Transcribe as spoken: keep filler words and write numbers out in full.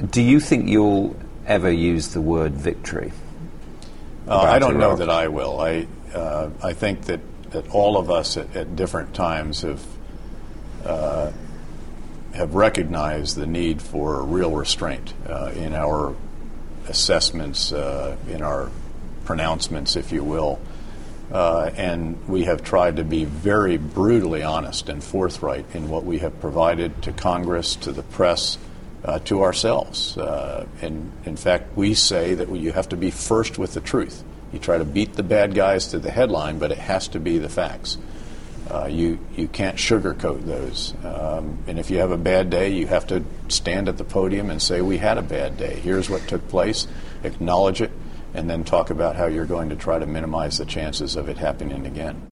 Do you think you'll ever use the word victory? Uh, I don't know that I will. I uh, I think that, that all of us at, at different times have uh, have recognized the need for real restraint uh, in our assessments, uh, in our pronouncements, if you will. Uh, and we have tried to be very brutally honest and forthright in what we have provided to Congress, to the press, uh, to ourselves. Uh, and in fact, we say that you have to be first with the truth. You try to beat the bad guys to the headline, but it has to be the facts. Uh, you, you can't sugarcoat those. Um, and if you have a bad day, you have to stand at the podium and say, we had a bad day. Here's what took place. Acknowledge it. And then talk about how you're going to try to minimize the chances of it happening again.